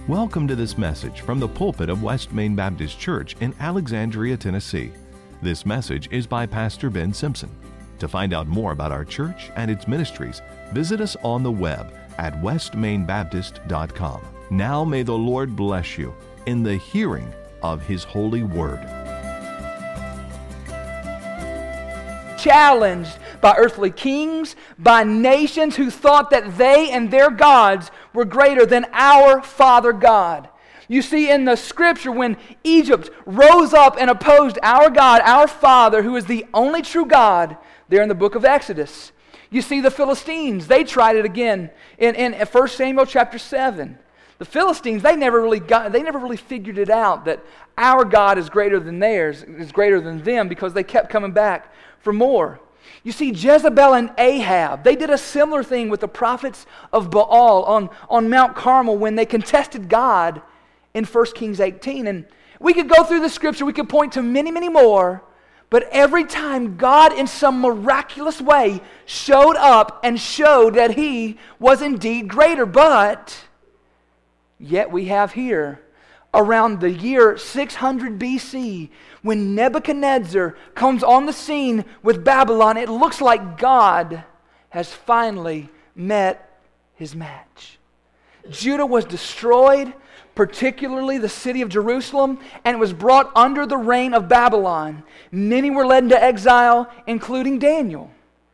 Welcome to this message from the pulpit of West Main Baptist Church in Alexandria, Tennessee. This message is by Pastor Ben Simpson. To find out more about our church and its ministries, visit us on the web at westmainbaptist.com. Now may the Lord bless you in the hearing of His holy word. Challenged by earthly kings, by nations who thought that they and their gods were greater than our Father God. You see, in the Scripture, when Egypt rose up and opposed our God, our Father, who is the only true God, there in the book of Exodus. You see the Philistines, they tried it again in 1 Samuel chapter 7. The Philistines, they never really figured it out that our God is greater than theirs, is greater than them, because they kept coming back for more. You see, Jezebel and Ahab, they did a similar thing with the prophets of Baal on Mount Carmel when they contested God in 1 Kings 18. And we could go through the Scripture, we could point to many, many more, but every time God in some miraculous way showed up and showed that He was indeed greater. But yet we have here, around the year 600 BC, when Nebuchadnezzar comes on the scene with Babylon, it looks like God has finally met his match. Judah was destroyed, particularly the city of Jerusalem, and it was brought under the reign of Babylon. Many were led into exile, including Daniel.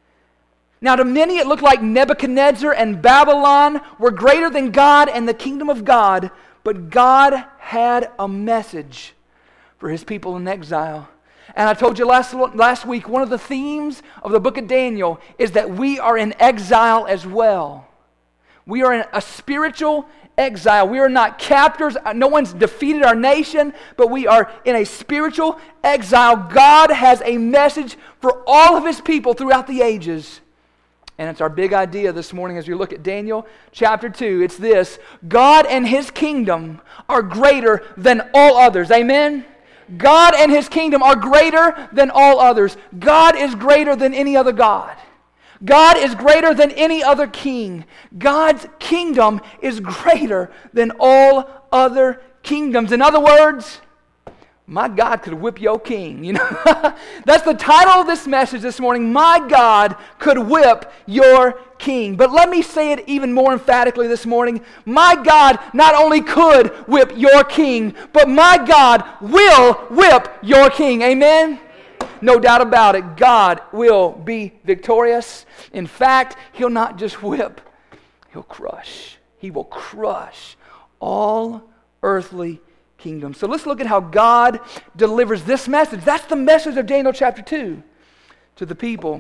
Now, to many it looked like Nebuchadnezzar and Babylon were greater than God and the kingdom of God, but God had a message for His people in exile. And I told you last week, one of the themes of the book of Daniel is that we are in exile as well. We are in a spiritual exile. We are not captors. No one's defeated our nation, but we are in a spiritual exile. God has a message for all of His people throughout the ages. And it's our big idea this morning as we look at Daniel chapter 2. It's this: God and His kingdom are greater than all others. Amen? God and His kingdom are greater than all others. God is greater than any other God. God is greater than any other king. God's kingdom is greater than all other kingdoms. In other words, my God could whip your king. You know, that's the title of this message this morning. My God could whip your king. But let me say it even more emphatically this morning. My God not only could whip your king, but my God will whip your king. Amen? No doubt about it. God will be victorious. In fact, He'll not just whip, He'll crush. He will crush all earthly kingdom. So let's look at how God delivers this message. That's the message of Daniel chapter 2 to the people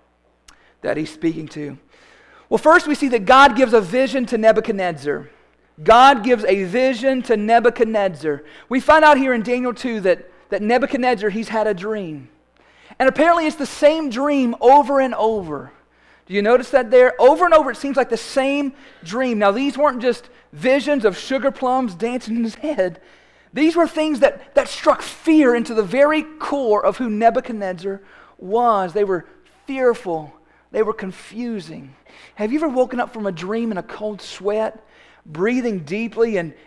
that He's speaking to. Well, first we see that God gives a vision to Nebuchadnezzar. God gives a vision to Nebuchadnezzar. We find out here in Daniel 2 that Nebuchadnezzar, he's had a dream. And apparently it's the same dream over and over. Do you notice that there? Over and over it seems like the same dream. Now these weren't just visions of sugar plums dancing in his head. These were things that struck fear into the very core of who Nebuchadnezzar was. They were fearful. They were confusing. Have you ever woken up from a dream in a cold sweat, breathing deeply, and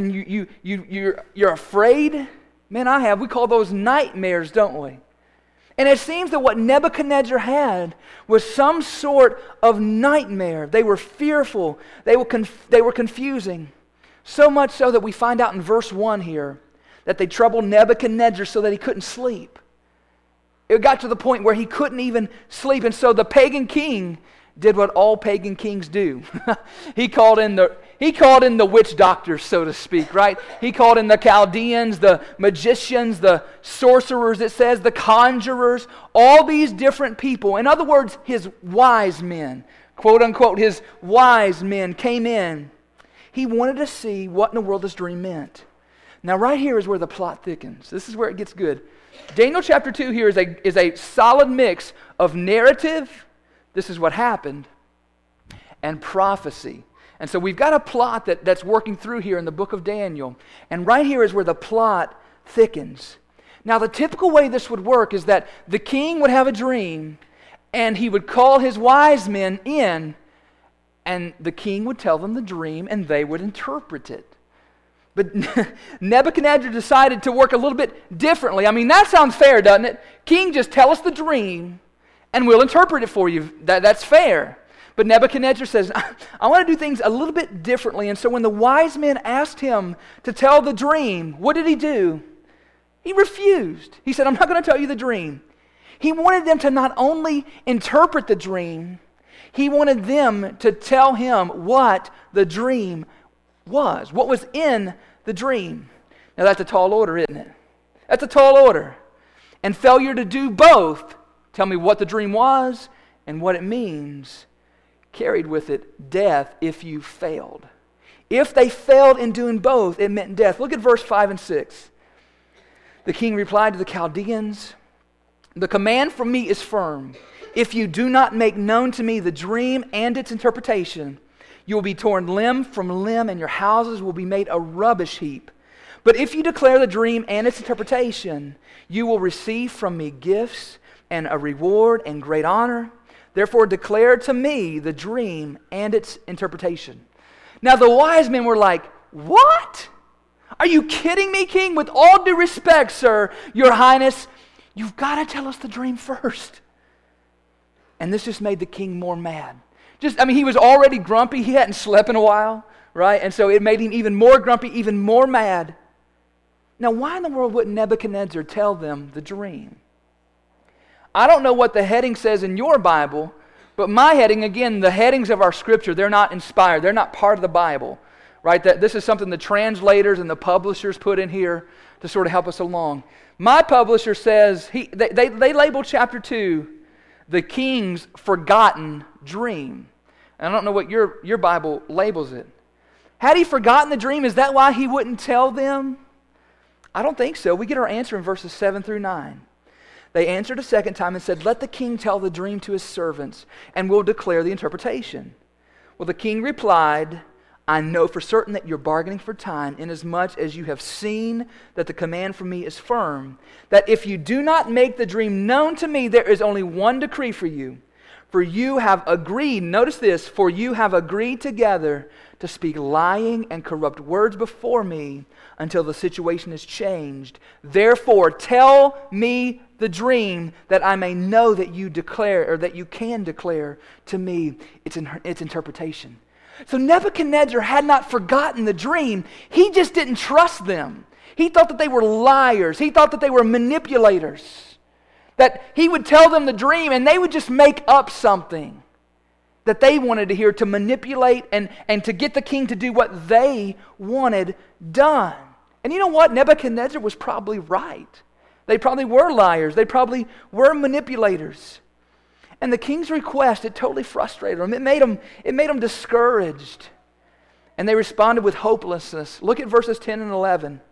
you're afraid? Man, I have. We call those nightmares, don't we? And it seems that what Nebuchadnezzar had was some sort of nightmare. They were fearful. They were confusing. So much so that we find out in verse 1 here that they troubled Nebuchadnezzar so that he couldn't sleep. It got to the point where he couldn't even sleep. And so the pagan king did what all pagan kings do. He called in the witch doctors, so to speak, right? He called in the Chaldeans, the magicians, the sorcerers, it says, the conjurers, all these different people. In other words, his wise men, quote unquote, his wise men came in. He wanted to see what in the world this dream meant. Now right here is where the plot thickens. This is where it gets good. Daniel chapter 2 here is a solid mix of narrative, this is what happened, and prophecy. And so we've got a plot that's working through here in the book of Daniel. And right here is where the plot thickens. Now the typical way this would work is that the king would have a dream and he would call his wise men in, and the king would tell them the dream and they would interpret it. But Nebuchadnezzar decided to work a little bit differently. I mean, that sounds fair, doesn't it? King, just tell us the dream, and we'll interpret it for you. That's fair. But Nebuchadnezzar says, I want to do things a little bit differently. And so when the wise men asked him to tell the dream, what did he do? He refused. He said, I'm not going to tell you the dream. He wanted them to not only interpret the dream, he wanted them to tell him what the dream was, what was in the dream. Now that's a tall order, isn't it? That's a tall order. And failure to do both, tell me what the dream was and what it means, carried with it death if you failed. If they failed in doing both, it meant death. Look at verse 5 and 6. The king replied to the Chaldeans, the command from me is firm. If you do not make known to me the dream and its interpretation, you will be torn limb from limb, and your houses will be made a rubbish heap. But if you declare the dream and its interpretation, you will receive from me gifts and a reward and great honor. Therefore declare to me the dream and its interpretation. Now the wise men were like, what? Are you kidding me, king? With all due respect, sir, your highness, you've got to tell us the dream first. And this just made the king more mad. He was already grumpy. He hadn't slept in a while, right? And so it made him even more grumpy, even more mad. Now, why in the world wouldn't Nebuchadnezzar tell them the dream? I don't know what the heading says in your Bible, but my heading, again, the headings of our Scripture, they're not inspired. They're not part of the Bible, right? That this is something the translators and the publishers put in here to sort of help us along. My publisher says, they label chapter 2, the king's forgotten dream. And I don't know what your Bible labels it. Had he forgotten the dream? Is that why he wouldn't tell them? I don't think so. We get our answer in verses 7 through 9. They answered a second time and said, let the king tell the dream to his servants, and we'll declare the interpretation. Well, the king replied, I know for certain that you're bargaining for time, inasmuch as you have seen that the command from me is firm, that if you do not make the dream known to me, there is only one decree for you. For you have agreed, notice this, for you have agreed together to speak lying and corrupt words before me until the situation is changed. Therefore, tell me the dream that I may know that you declare, or that you can declare to me its interpretation. So Nebuchadnezzar had not forgotten the dream. He just didn't trust them. He thought that they were liars. He thought that they were manipulators. That he would tell them the dream and they would just make up something that they wanted to hear to manipulate and to get the king to do what they wanted done. And you know what? Nebuchadnezzar was probably right. They probably were liars. They probably were manipulators. And the king's request, it totally frustrated them. It made them discouraged. And they responded with hopelessness. Look at verses 10 and 11.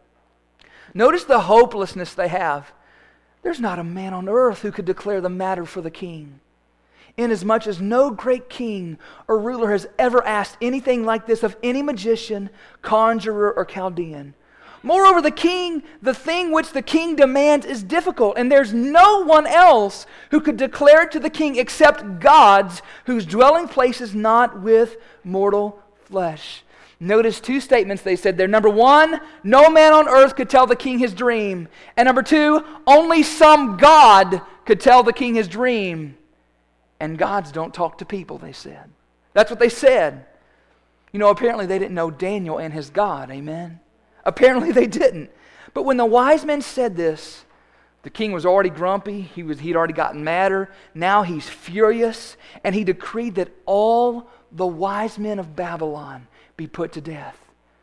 Notice the hopelessness they have. There's not a man on earth who could declare the matter for the king, inasmuch as no great king or ruler has ever asked anything like this of any magician, conjurer, or Chaldean. Moreover, the thing which the king demands is difficult, and there's no one else who could declare it to the king except God's, whose dwelling place is not with mortal flesh. Notice two statements they said there. Number one, no man on earth could tell the king his dream. And number two, only some God could tell the king his dream. And gods don't talk to people, they said. That's what they said. You know, apparently they didn't know Daniel and his God, amen? Apparently they didn't. But when the wise men said this, the king was already grumpy. He'd already gotten madder. Now he's furious. And he decreed that all the wise men of Babylon be put to death.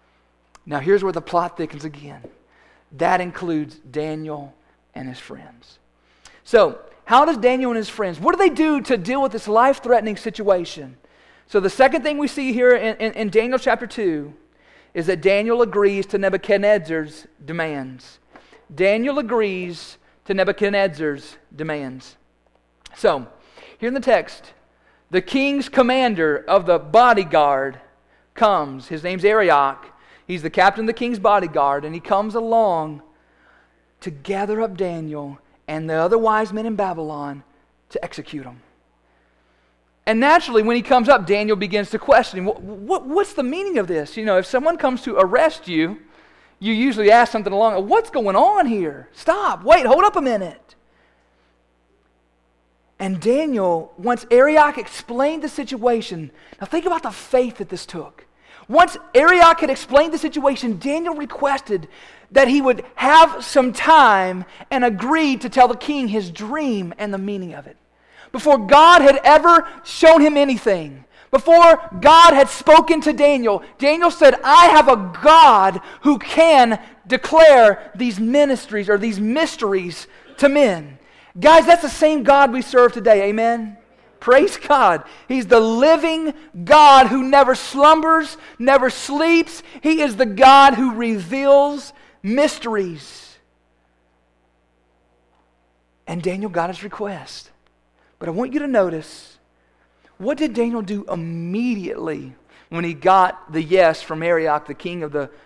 Now here's where the plot thickens again. That includes Daniel and his friends. So, how does Daniel and his friends, what do they do to deal with this life-threatening situation? So the second thing we see here in Daniel chapter 2 is that Daniel agrees to Nebuchadnezzar's demands. Daniel agrees to Nebuchadnezzar's demands. So, here in the text, the king's commander of the bodyguard comes. His name's Arioch. He's the captain of the king's bodyguard, and he comes along to gather up Daniel and the other wise men in Babylon to execute him. And naturally, when he comes up, Daniel begins to question him. What's the meaning of this? You know, if someone comes to arrest you, you usually ask something along, what's going on here? Stop, wait, hold up a minute. And Daniel, once Arioch explained the situation, now think about the faith that this took. Once Arioch had explained the situation, Daniel requested that he would have some time and agreed to tell the king his dream and the meaning of it. Before God had ever shown him anything, before God had spoken to Daniel, Daniel said, I have a God who can declare these ministries or these mysteries to men. Guys, that's the same God we serve today, amen? Praise God. He's the living God who never slumbers, never sleeps. He is the God who reveals mysteries. And Daniel got his request. But I want you to notice, what did Daniel do immediately when he got the yes from Arioch, the king of the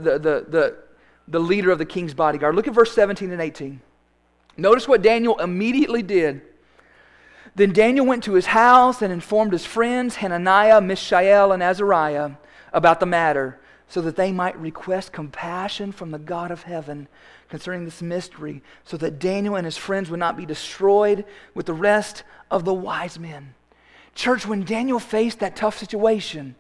leader of the king's bodyguard? Look at verse 17 and 18. Notice what Daniel immediately did. Then Daniel went to his house and informed his friends, Hananiah, Mishael, and Azariah, about the matter, so that they might request compassion from the God of heaven concerning this mystery, so that Daniel and his friends would not be destroyed with the rest of the wise men. Church, when Daniel faced that tough situation,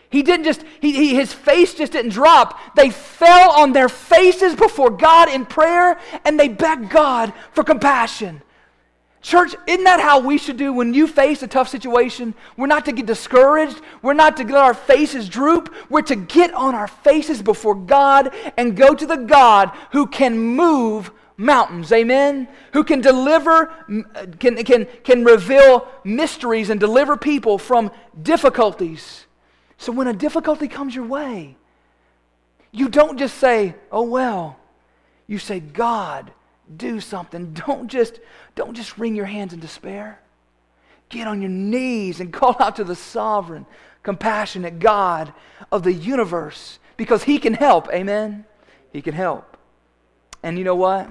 his face just didn't drop. They fell on their faces before God in prayer, and they begged God for compassion. Church, isn't that how we should do when you face a tough situation? We're not to get discouraged. We're not to let our faces droop. We're to get on our faces before God and go to the God who can move mountains, amen? Who can deliver, can reveal mysteries and deliver people from difficulties. So when a difficulty comes your way, you don't just say, oh well. You say, God, do something. Don't just wring your hands in despair. Get on your knees and call out to the sovereign, compassionate God of the universe, because He can help, amen? He can help. And you know what?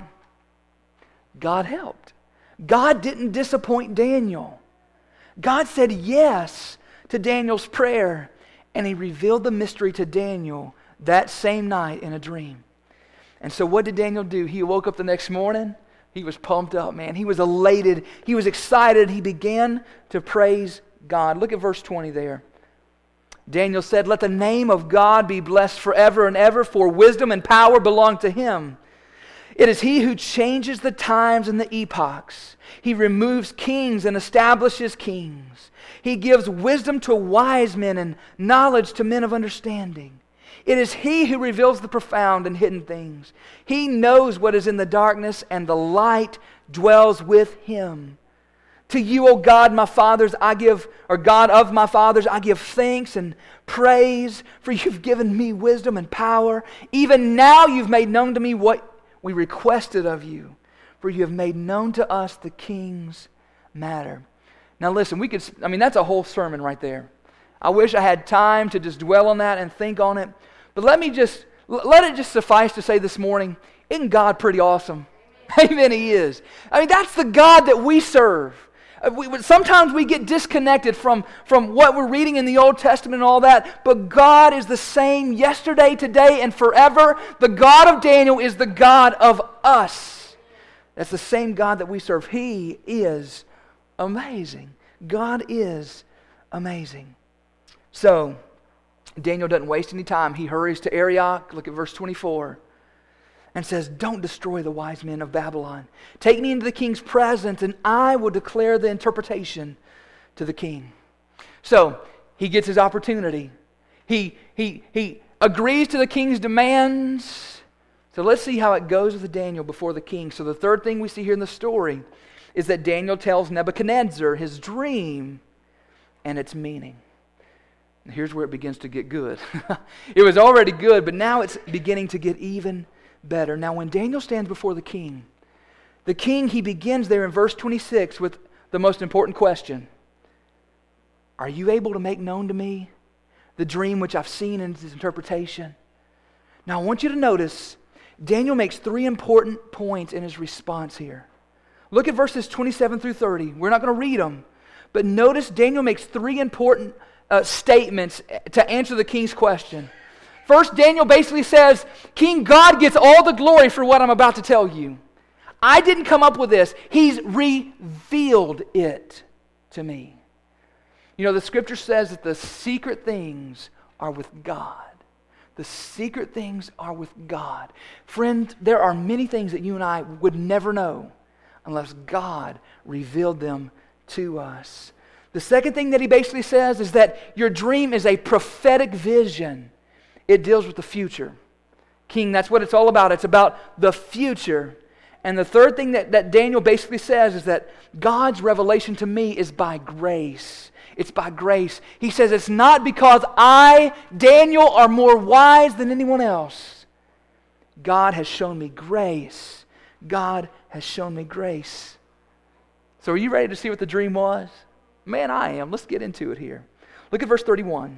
God helped. God didn't disappoint Daniel. God said yes to Daniel's prayer, and He revealed the mystery to Daniel that same night in a dream. And so what did Daniel do? He woke up the next morning. He was pumped up, man. He was elated. He was excited. He began to praise God. Look at verse 20 there. Daniel said, let the name of God be blessed forever and ever, for wisdom and power belong to Him. It is He who changes the times and the epochs. He removes kings and establishes kings. He gives wisdom to wise men and knowledge to men of understanding. It is He who reveals the profound and hidden things. He knows what is in the darkness, and the light dwells with Him. To you, O God, my fathers, God of my fathers, I give thanks and praise, for you've given me wisdom and power. Even now you've made known to me what we requested of you, for you have made known to us the king's matter. Now listen, that's a whole sermon right there. I wish I had time to just dwell on that and think on it. But let it just suffice to say this morning, isn't God pretty awesome? Amen, He is. That's the God that we serve. Sometimes we get disconnected from what we're reading in the Old Testament and all that, but God is the same yesterday, today, and forever. The God of Daniel is the God of us. That's the same God that we serve. He is amazing. God is amazing. So, Daniel doesn't waste any time. He hurries to Arioch, look at verse 24, and says, don't destroy the wise men of Babylon. Take me into the king's presence, and I will declare the interpretation to the king. So, he gets his opportunity. He agrees to the king's demands. So let's see how it goes with Daniel before the king. So the third thing we see here in the story is that Daniel tells Nebuchadnezzar his dream and its meaning. And here's where it begins to get good. It was already good, but now it's beginning to get even better. Now when Daniel stands before the king, he begins there in verse 26 with the most important question. Are you able to make known to me the dream which I've seen in its interpretation? Now I want you to notice, Daniel makes three important points in his response here. Look at verses 27 through 30. We're not going to read them, but notice Daniel makes three important statements to answer the king's question. First, Daniel basically says, King God gets all the glory for what I'm about to tell you. I didn't come up with this. He's revealed it to me. You know, the scripture says that the secret things are with God. The secret things are with God. Friend, there are many things that you and I would never know unless God revealed them to us. The second thing that he basically says is that your dream is a prophetic vision. It deals with the future. King, that's what it's all about. It's about the future. And the third thing that Daniel basically says is that God's revelation to me is by grace. It's by grace. He says it's not because I, Daniel, are more wise than anyone else. God has shown me grace. God has shown me grace. So are you ready to see what the dream was? Man, I am. Let's get into it here. Look at verse 31.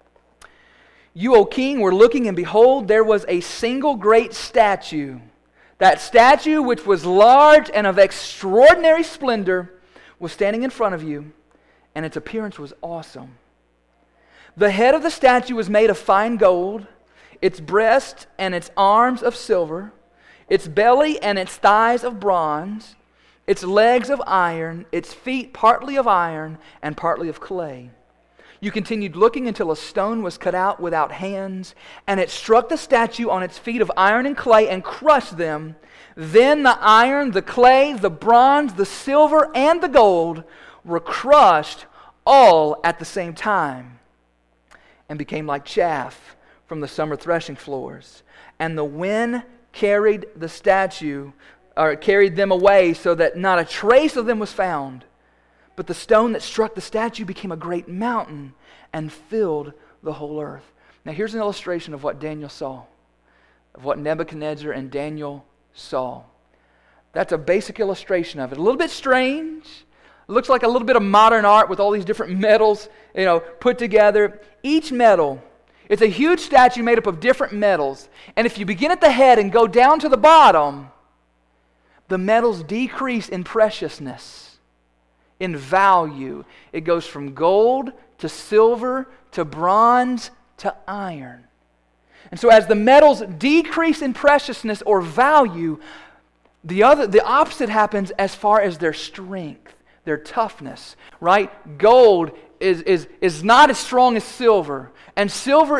You, O king, were looking, and behold, there was a single great statue. That statue, which was large and of extraordinary splendor, was standing in front of you, and its appearance was awesome. The head of the statue was made of fine gold, its breast and its arms of silver, its belly and its thighs of bronze, its legs of iron, its feet partly of iron and partly of clay. You continued looking until a stone was cut out without hands, and it struck the statue on its feet of iron and clay and crushed them. Then the iron, the clay, the bronze, the silver, and the gold were crushed all at the same time and became like chaff from the summer threshing floors. And the wind carried the statue, or carried them away so that not a trace of them was found. But the stone that struck the statue became a great mountain and filled the whole earth. Now here's an illustration of what Daniel saw, of what Nebuchadnezzar and Daniel saw. That's a basic illustration of it. A little bit strange. It looks like a little bit of modern art with all these different metals, put together. Each metal, it's a huge statue made up of different metals. And if you begin at the head and go down to the bottom, the metals decrease in preciousness, in value. It goes from gold to silver to bronze to iron. And so as the metals decrease in preciousness or value, the opposite happens as far as their strength, their toughness, right? Gold is not as strong as silver, and silver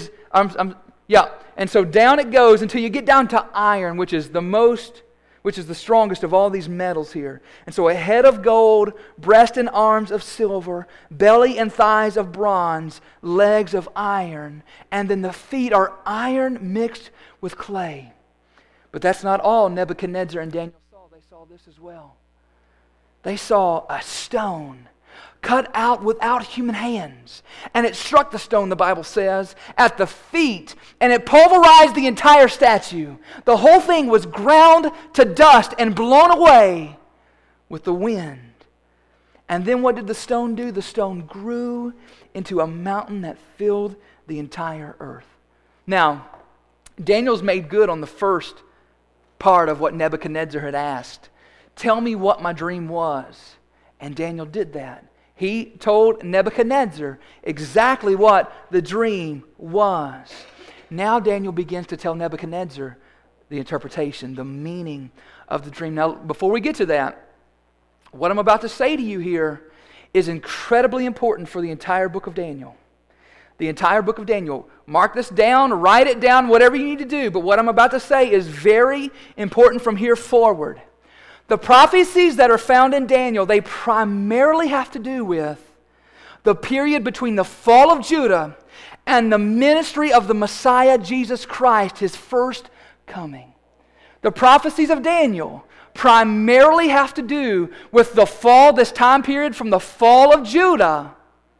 and so down it goes until you get down to iron, which is the strongest of all these metals here. And so a head of gold, breast and arms of silver, belly and thighs of bronze, legs of iron, and then the feet are iron mixed with clay. But that's not all Nebuchadnezzar and Daniel saw. They saw this as well. They saw a stone cut out without human hands. And it struck the stone, the Bible says, at the feet, and it pulverized the entire statue. The whole thing was ground to dust and blown away with the wind. And then what did the stone do? The stone grew into a mountain that filled the entire earth. Now, Daniel's made good on the first part of what Nebuchadnezzar had asked. Tell me what my dream was. And Daniel did that. He told Nebuchadnezzar exactly what the dream was. Now Daniel begins to tell Nebuchadnezzar the interpretation, the meaning of the dream. Now, before we get to that, what I'm about to say to you here is incredibly important for the entire book of Daniel. The entire book of Daniel. Mark this down, write it down, whatever you need to do. But what I'm about to say is very important from here forward. The prophecies that are found in Daniel, they primarily have to do with the period between the fall of Judah and the ministry of the Messiah, Jesus Christ, His first coming. The prophecies of Daniel primarily have to do with the fall, this time period from the fall of Judah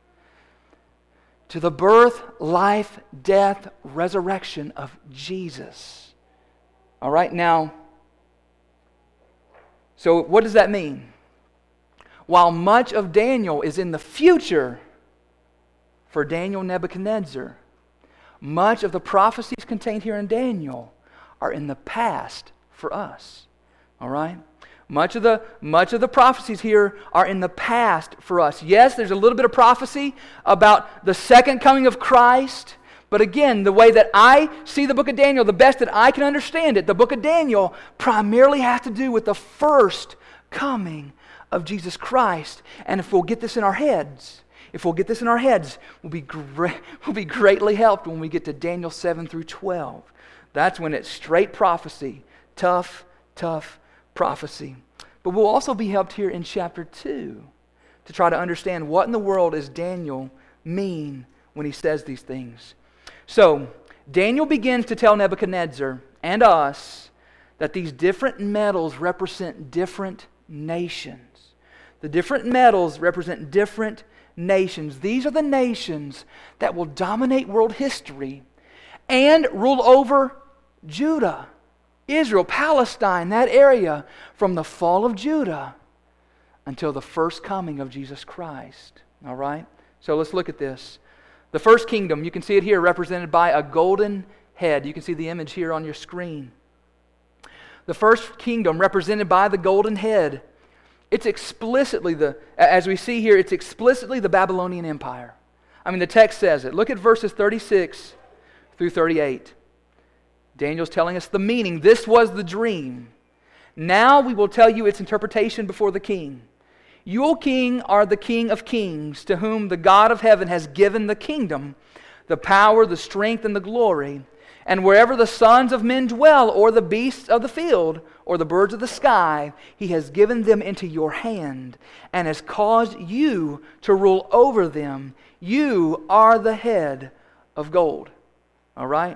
to the birth, life, death, resurrection of Jesus. All right, now, so what does that mean? While much of Daniel is in the future for Daniel Nebuchadnezzar, much of the prophecies contained here in Daniel are in the past for us. All right? Much of the prophecies here are in the past for us. Yes, there's a little bit of prophecy about the second coming of Christ, But again, the way that I see the book of Daniel, the best that I can understand it, the book of Daniel primarily has to do with the first coming of Jesus Christ. And if we'll get this in our heads, we'll be greatly helped when we get to Daniel 7 through 12. That's when it's straight prophecy, tough prophecy. But we'll also be helped here in chapter 2 to try to understand what in the world does Daniel mean when he says these things. So, Daniel begins to tell Nebuchadnezzar and us that these different metals represent different nations. The different metals represent different nations. These are the nations that will dominate world history and rule over Judah, Israel, Palestine, that area, from the fall of Judah until the first coming of Jesus Christ. All right? So let's look at this. The first kingdom, you can see it here represented by a golden head. You can see the image here on your screen. The first kingdom represented by the golden head. It's explicitly as we see here, it's explicitly the Babylonian Empire. I mean, the text says it. Look at verses 36 through 38. Daniel's telling us the meaning. This was the dream. Now we will tell you its interpretation before the king. You, O king, are the King of kings, to whom the God of heaven has given the kingdom, the power, the strength, and the glory. And wherever the sons of men dwell, or the beasts of the field, or the birds of the sky, He has given them into your hand, and has caused you to rule over them. You are the head of gold. All right?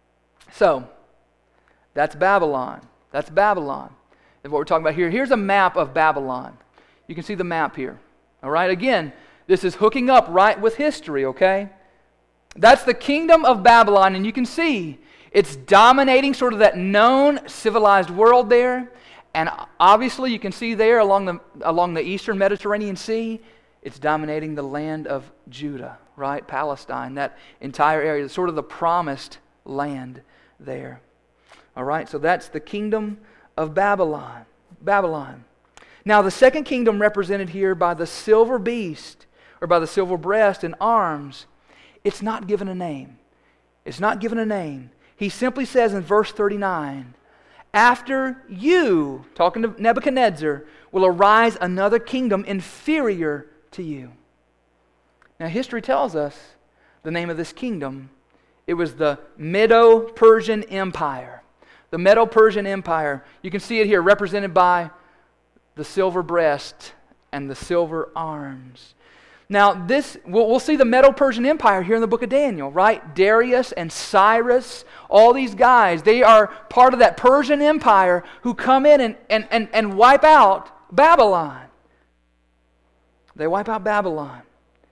So, that's Babylon. That's Babylon. That's what we're talking about here. Here's a map of Babylon. You can see the map here. All right? Again, this is hooking up right with history, okay? That's the kingdom of Babylon, and you can see it's dominating sort of that known civilized world there. And obviously you can see there along the eastern Mediterranean Sea, it's dominating the land of Judah, right? Palestine, that entire area, sort of the promised land there. All right, so that's the kingdom of Babylon. Now the second kingdom represented here by the silver beast, or by the silver breast and arms, it's not given a name. It's not given a name. He simply says in verse 39, after you, talking to Nebuchadnezzar, will arise another kingdom inferior to you. Now history tells us the name of this kingdom. It was the Medo-Persian Empire. The Medo-Persian Empire. You can see it here represented by the silver breast and the silver arms. Now this, we'll see the Medo-Persian Empire here in the book of Daniel, right? Darius and Cyrus, all these guys, they are part of that Persian Empire who come in and wipe out Babylon. They wipe out Babylon.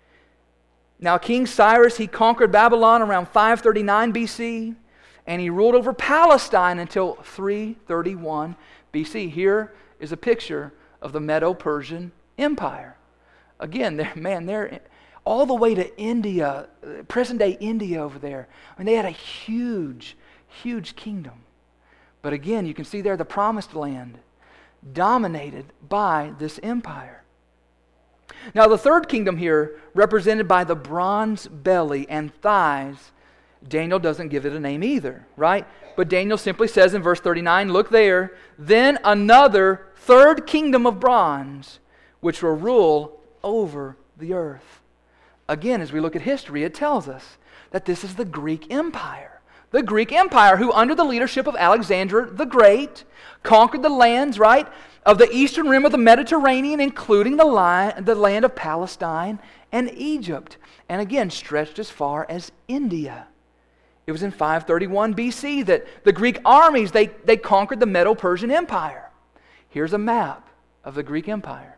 Now King Cyrus, he conquered Babylon around 539 BC, and he ruled over Palestine until 331 BC. Here is a picture of the Medo-Persian Empire. Again, they're all the way to India, present-day India over there. I mean, they had a huge, huge kingdom. But again, you can see there the promised land dominated by this empire. Now, the third kingdom here, represented by the bronze belly and thighs, Daniel doesn't give it a name either, right? But Daniel simply says in verse 39, look there, then another third kingdom of bronze, which will rule over the earth. Again, as we look at history, it tells us that this is the Greek Empire. The Greek Empire, who under the leadership of Alexander the Great, conquered the lands, right, of the eastern rim of the Mediterranean, including the land of Palestine and Egypt, and again stretched as far as India. It was in 531 BC that the Greek armies, they conquered the Medo-Persian Empire. Here's a map of the Greek Empire.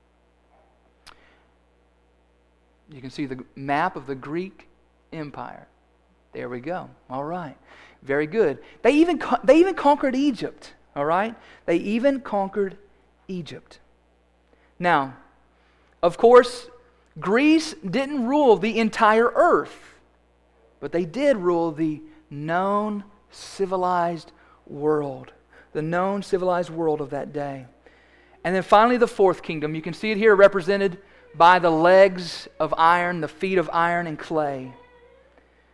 You can see the map of the Greek Empire. There we go. All right. Very good. They even conquered Egypt. All right? They even conquered Egypt. Now, of course, Greece didn't rule the entire earth, but they did rule the known civilized world. The known civilized world of that day. And then finally the fourth kingdom. You can see it here represented by the legs of iron, the feet of iron and clay.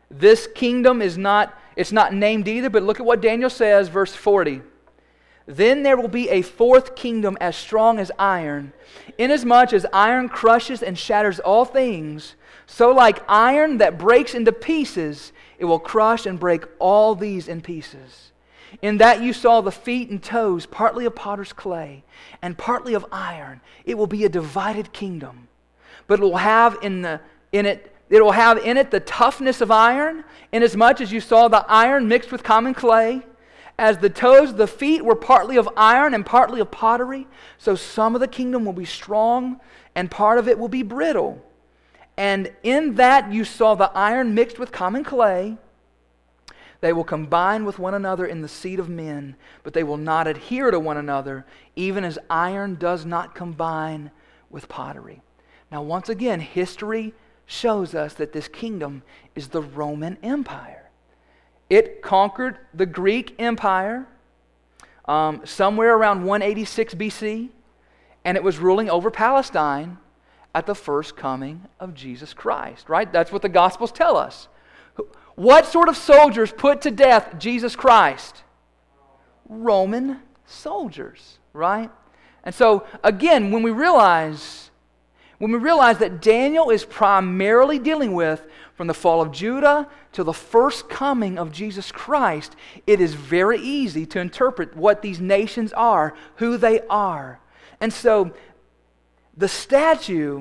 This kingdom it's not named either, but look at what Daniel says, verse 40. Then there will be a fourth kingdom as strong as iron, inasmuch as iron crushes and shatters all things, so like iron that breaks into pieces, it will crush and break all these in pieces. In that you saw the feet and toes, partly of potter's clay and partly of iron. It will be a divided kingdom, but it will have in it the toughness of iron, inasmuch as you saw the iron mixed with common clay. As the toes of the feet were partly of iron and partly of pottery, so some of the kingdom will be strong and part of it will be brittle. And in that you saw the iron mixed with common clay. They will combine with one another in the seed of men, but they will not adhere to one another, even as iron does not combine with pottery. Now, once again, history shows us that this kingdom is the Roman Empire. It conquered the Greek Empire somewhere around 186 BC, and it was ruling over Palestine at the first coming of Jesus Christ, right? That's what the Gospels tell us. What sort of soldiers put to death Jesus Christ? Roman soldiers, right? And so, again, when we realize that Daniel is primarily dealing with from the fall of Judah to the first coming of Jesus Christ, it is very easy to interpret what these nations are, who they are. And so, the statue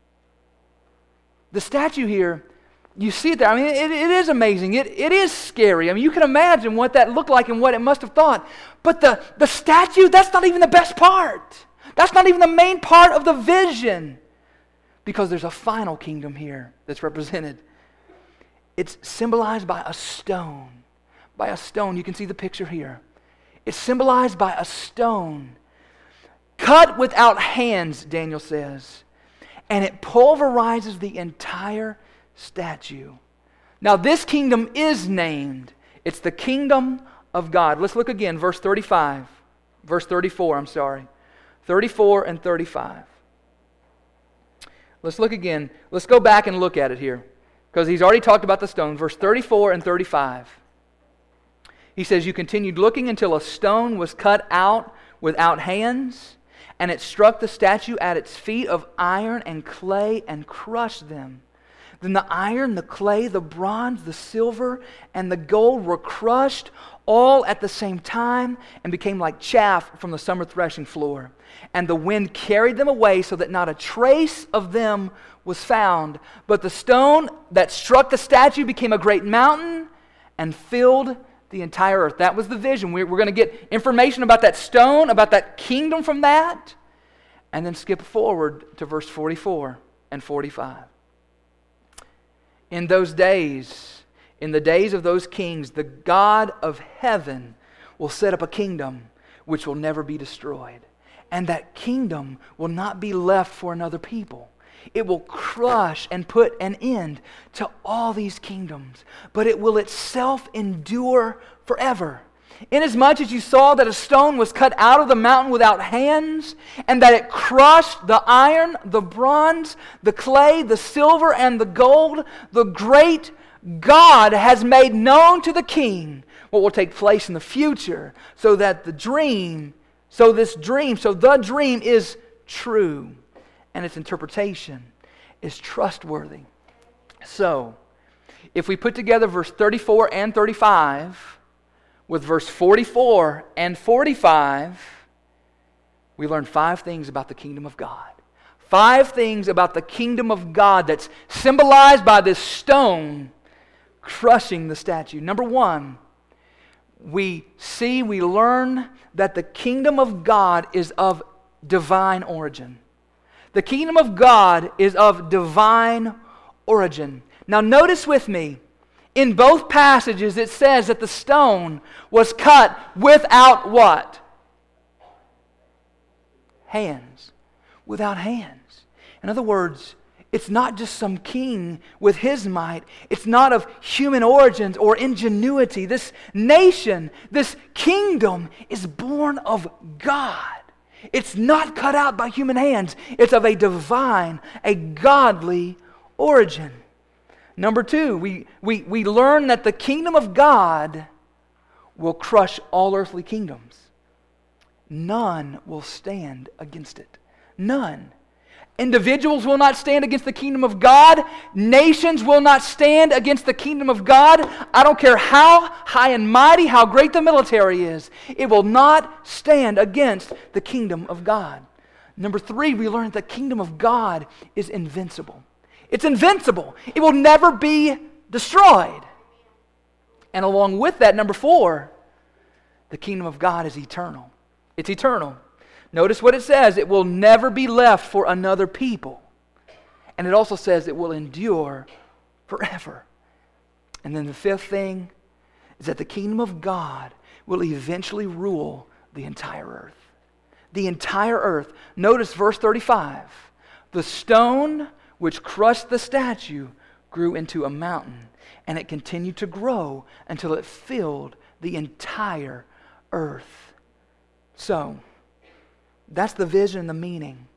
here, you see it there. I mean, it is amazing. It is scary. I mean, you can imagine what that looked like and what it must have thought. But the statue, that's not even the best part. That's not even the main part of the vision. Because there's a final kingdom here that's represented. It's symbolized by a stone. By a stone. You can see the picture here. It's symbolized by a stone. Cut without hands, Daniel says. And it pulverizes the entire statue. Now this kingdom is named. It's the kingdom of God. Let's look again, verse 34, 34 and 35. Let's look again. Let's go back and look at it here, because he's already talked about the stone. Verse 34 and 35. He says, you continued looking until a stone was cut out without hands, and it struck the statue at its feet of iron and clay and crushed them. Then the iron, the clay, the bronze, the silver, and the gold were crushed all at the same time and became like chaff from the summer threshing floor. And the wind carried them away so that not a trace of them was found. But the stone that struck the statue became a great mountain and filled the entire earth. That was the vision. We're going to get information about that stone, about that kingdom from that, and then skip forward to verse 44 and 45. In those days, in the days of those kings, the God of heaven will set up a kingdom which will never be destroyed. And that kingdom will not be left for another people. It will crush and put an end to all these kingdoms, but it will itself endure forever. Inasmuch as you saw that a stone was cut out of the mountain without hands, and that it crushed the iron, the bronze, the clay, the silver, and the gold, the great God has made known to the king what will take place in the future, so the dream is true, and its interpretation is trustworthy. So, if we put together verse 34 and 35 with verse 44 and 45, we learn 5 things about the kingdom of God. 5 things about the kingdom of God that's symbolized by this stone crushing the statue. Number 1, we learn that the kingdom of God is of divine origin. The kingdom of God is of divine origin. Now notice with me, in both passages it says that the stone was cut without what? Hands. Without hands. In other words, it's not just some king with his might. It's not of human origins or ingenuity. This nation, this kingdom is born of God. It's not cut out by human hands. It's of a divine, a godly origin. Number two, we learn that the kingdom of God will crush all earthly kingdoms. None will stand against it. None. Individuals will not stand against the kingdom of God. Nations will not stand against the kingdom of God. I don't care how high and mighty, how great the military is. It will not stand against the kingdom of God. Number three, we learn the kingdom of God is invincible. It's invincible. It will never be destroyed. And along with that, number four, the kingdom of God is eternal. It's eternal. Notice what it says. It will never be left for another people. And it also says it will endure forever. And then the fifth thing is that the kingdom of God will eventually rule the entire earth. The entire earth. Notice verse 35. The stone which crushed the statue grew into a mountain, and it continued to grow until it filled the entire earth. So, that's the vision and the meaning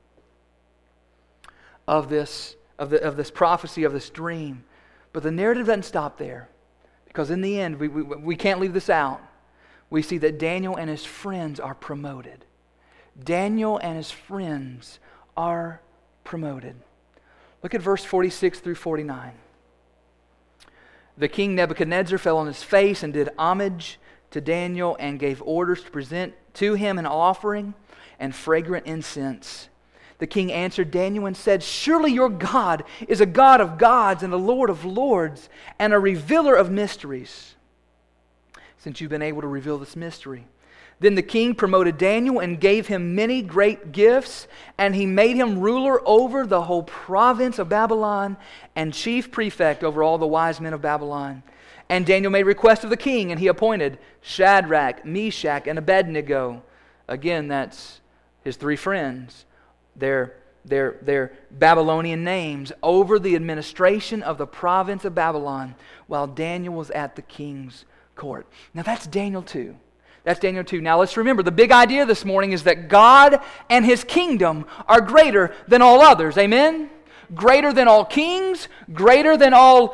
of this prophecy, of this dream. But the narrative doesn't stop there, because in the end, we can't leave this out. We see that Daniel and his friends are promoted. Daniel and his friends are promoted. Look at verse 46 through 49. The king Nebuchadnezzar fell on his face and did homage to Daniel and gave orders to present to him an offering and fragrant incense. The king answered Daniel and said, "Surely your God is a God of gods and a Lord of lords and a revealer of mysteries, since you've been able to reveal this mystery." Then the king promoted Daniel and gave him many great gifts, and he made him ruler over the whole province of Babylon and chief prefect over all the wise men of Babylon. And Daniel made request of the king, and he appointed Shadrach, Meshach, and Abednego. Again, that's his three friends, their Babylonian names, over the administration of the province of Babylon, while Daniel was at the king's court. Now that's Daniel 2. That's Daniel 2. Now let's remember, the big idea this morning is that God and His kingdom are greater than all others. Amen? Greater than all kings, greater than all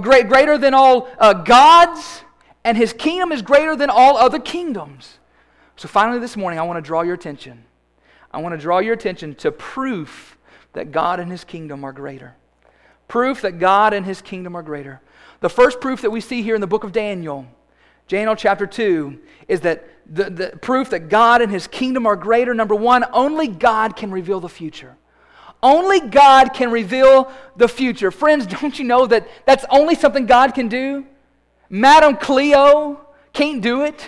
gods, and His kingdom is greater than all other kingdoms. So finally this morning, I want to draw your attention. I want to draw your attention to proof that God and His kingdom are greater. Proof that God and His kingdom are greater. The first proof that we see here in the book of Daniel chapter 2, is that the proof that God and His kingdom are greater. Number one, only God can reveal the future. Only God can reveal the future. Friends, don't you know that that's only something God can do? Madame Cleo can't do it.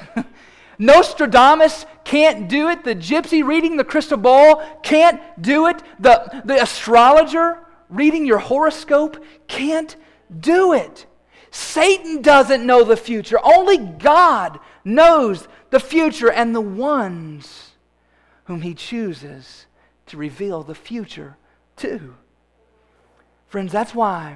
Nostradamus can't do it. The gypsy reading the crystal ball can't do it. The astrologer reading your horoscope can't do it. Satan doesn't know the future. Only God knows the future and the ones whom He chooses to reveal the future to. Friends, that's why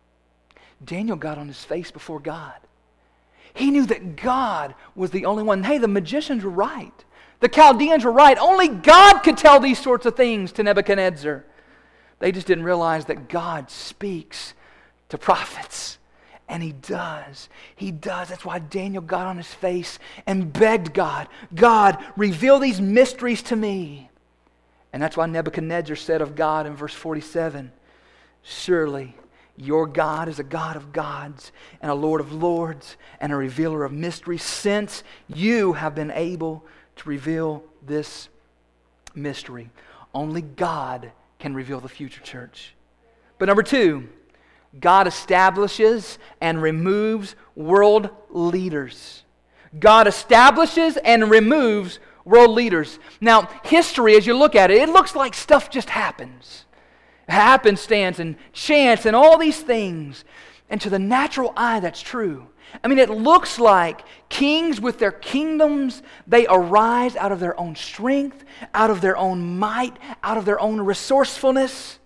Daniel got on his face before God. He knew that God was the only one. Hey, the magicians were right. The Chaldeans were right. Only God could tell these sorts of things to Nebuchadnezzar. They just didn't realize that God speaks to prophets. And He does. He does. That's why Daniel got on his face and begged God, "God, reveal these mysteries to me." And that's why Nebuchadnezzar said of God in verse 47, "Surely your God is a God of gods and a Lord of lords and a revealer of mysteries, since you have been able to reveal this mystery." Only God can reveal the future, church. But number two, God establishes and removes world leaders. God establishes and removes world leaders. Now, history, as you look at it, it looks like stuff just happens. Happenstance and chance and all these things. And to the natural eye, that's true. I mean, it looks like kings with their kingdoms, they arise out of their own strength, out of their own might, out of their own resourcefulness.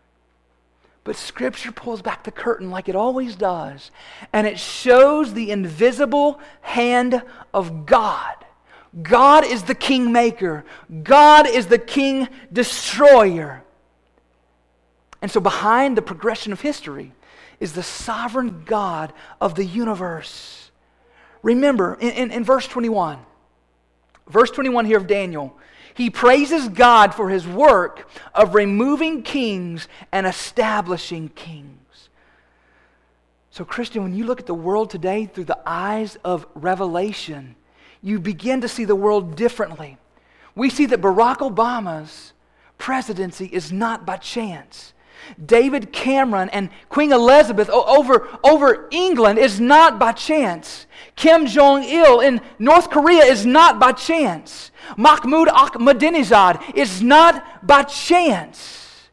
But Scripture pulls back the curtain like it always does, and it shows the invisible hand of God. God is the king maker. God is the king destroyer. And so behind the progression of history is the sovereign God of the universe. Remember, in verse 21 here of Daniel, he praises God for his work of removing kings and establishing kings. So, Christian, when you look at the world today through the eyes of Revelation, you begin to see the world differently. We see that Barack Obama's presidency is not by chance. David Cameron and Queen Elizabeth over England is not by chance. Kim Jong-il in North Korea is not by chance. Mahmoud Ahmadinejad is not by chance.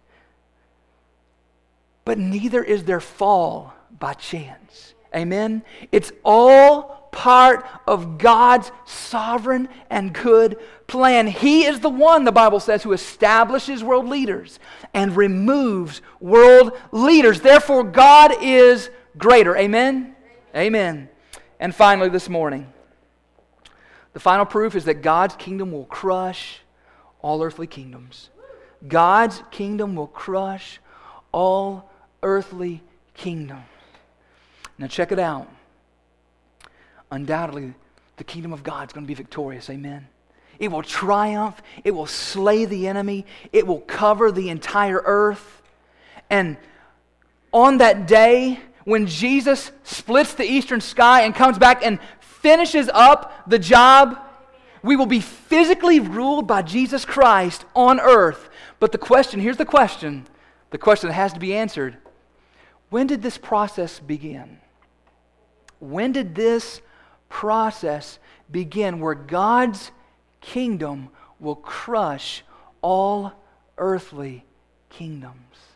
But neither is their fall by chance. Amen? It's all part of God's sovereign and good plan. He is the one, the Bible says, who establishes world leaders and removes world leaders. Therefore, God is greater. Amen? Amen. And finally, this morning, the final proof is that God's kingdom will crush all earthly kingdoms. God's kingdom will crush all earthly kingdoms. Now check it out. Undoubtedly, the kingdom of God is going to be victorious. Amen. It will triumph. It will slay the enemy. It will cover the entire earth. And on that day, when Jesus splits the eastern sky and comes back and finishes up the job, we will be physically ruled by Jesus Christ on earth. But here's the question that has to be answered. When did this process begin? When did this process begin where God's kingdom will crush all earthly kingdoms?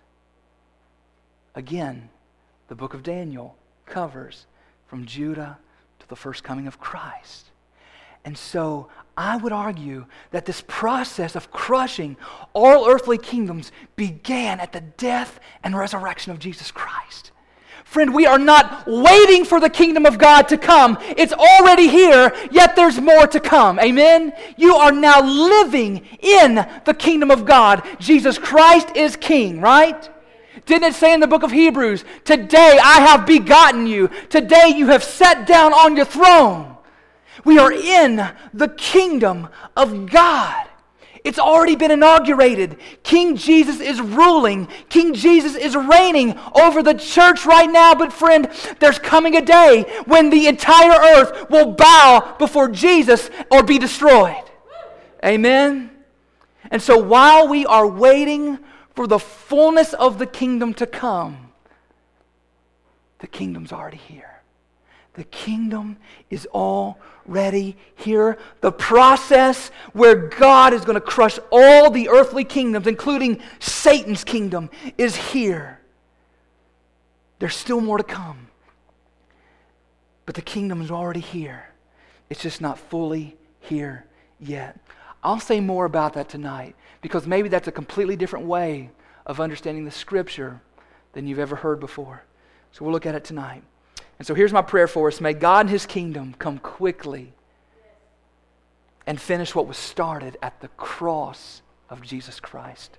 Again, the book of Daniel covers from Judah to the first coming of Christ. And so I would argue that this process of crushing all earthly kingdoms began at the death and resurrection of Jesus Christ. Friend, we are not waiting for the kingdom of God to come. It's already here, yet there's more to come. Amen? You are now living in the kingdom of God. Jesus Christ is King, right? Didn't it say in the book of Hebrews, today I have begotten you. Today you have sat down on your throne. We are in the kingdom of God. It's already been inaugurated. King Jesus is ruling. King Jesus is reigning over the church right now. But friend, there's coming a day when the entire earth will bow before Jesus or be destroyed. Amen? And so while we are waiting for the fullness of the kingdom to come, the kingdom's already here. The kingdom is already here. The process where God is going to crush all the earthly kingdoms, including Satan's kingdom, is here. There's still more to come. But the kingdom is already here. It's just not fully here yet. I'll say more about that tonight, because maybe that's a completely different way of understanding the Scripture than you've ever heard before. So we'll look at it tonight. And so here's my prayer for us. May God and His kingdom come quickly and finish what was started at the cross of Jesus Christ.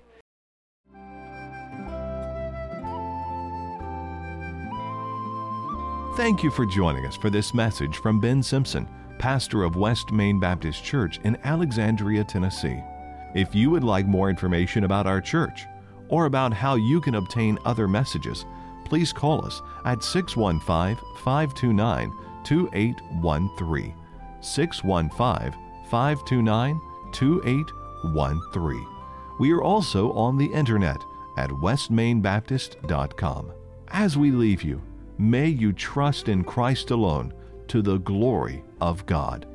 Thank you for joining us for this message from Ben Simpson, pastor of West Main Baptist Church in Alexandria, Tennessee. If you would like more information about our church or about how you can obtain other messages, please call us at 615-529-2813. 615-529-2813. We are also on the internet at westmainbaptist.com. As we leave you, may you trust in Christ alone to the glory of God.